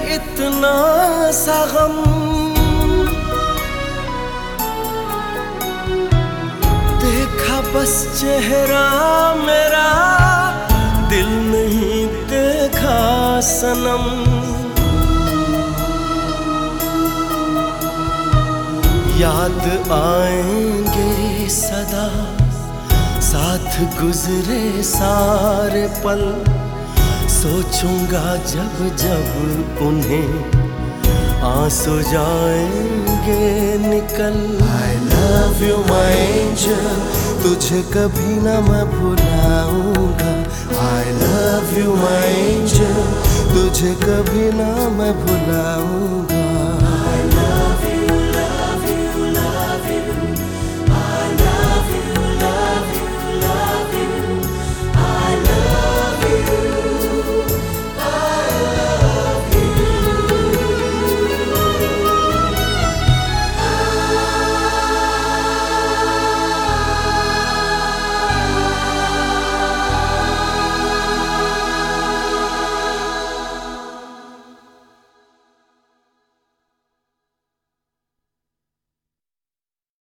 इतना सा गम, देखा बस चेहरा मेरा, दिल नहीं देखा सनम। याद आएंगे सदा साथ गुजरे सारे पल, सोचूंगा जब जब उन्हें आंसू जाएंगे निकल। I love you my angel, तुझे कभी ना मैं भुलाऊंगा। I love you my angel, तुझे कभी ना मैं भुलाऊंगा।